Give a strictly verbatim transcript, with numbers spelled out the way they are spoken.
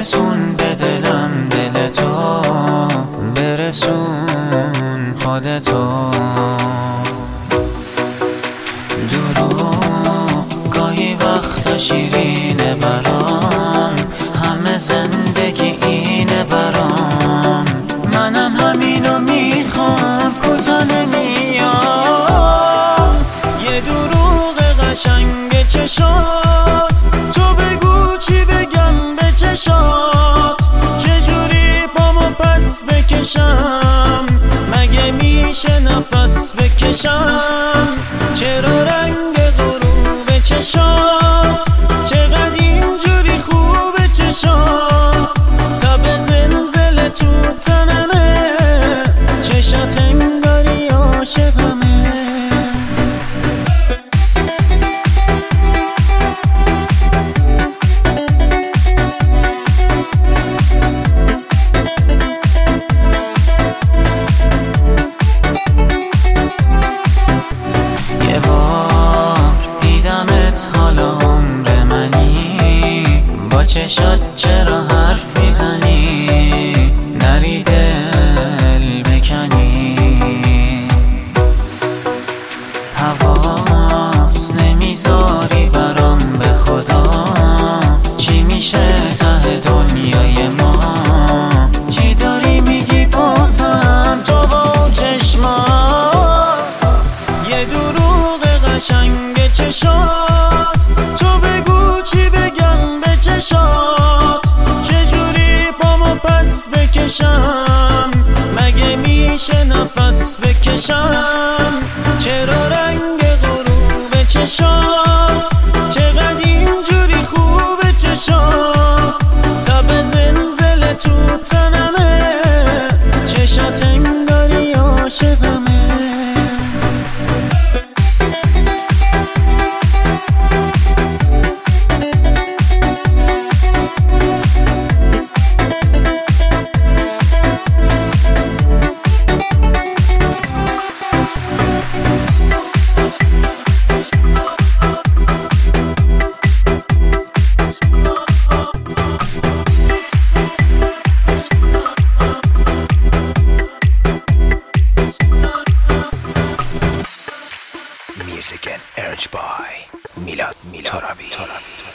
برسون به دلم دل تو، برسون خودتو. دروغ گاهی وقتا شیرینه برام، همه زندگی اینه برام. منم همینو میخوام، کوتا نمیام. یه دروغ قشنگ چشات، تو بگو چی بگم به چشات. چجوری پامو پس بکشم، مگه میشه نفس بکشم؟ چرا رنگ غروب چشات چقدر اینجوری خوبه چشات؟ تب زلزله تو تنمه، چشات انگاری عاشقمه. یه بار دیدمت حالا عمر منی، با چشات چرا حرف میزنی؟ نری دل بکنی. حواس نمیذاری برام به خدا، چی میشه ته دنیای ما؟ چی داری میگی بازم تو با چشمات؟ یه دروغ قشنگ چشات، تو بگو چی بگم به چشات. چجوری پامو پس بکشم، مگه میشه نفس بکشم؟ چرا رنگ غروب چشات چقدر اینجوری خوبه چشات؟ تب زلزله تو تنمه، چشات انگاری عاشقمه. Music and urge by Milad Milad Torabi.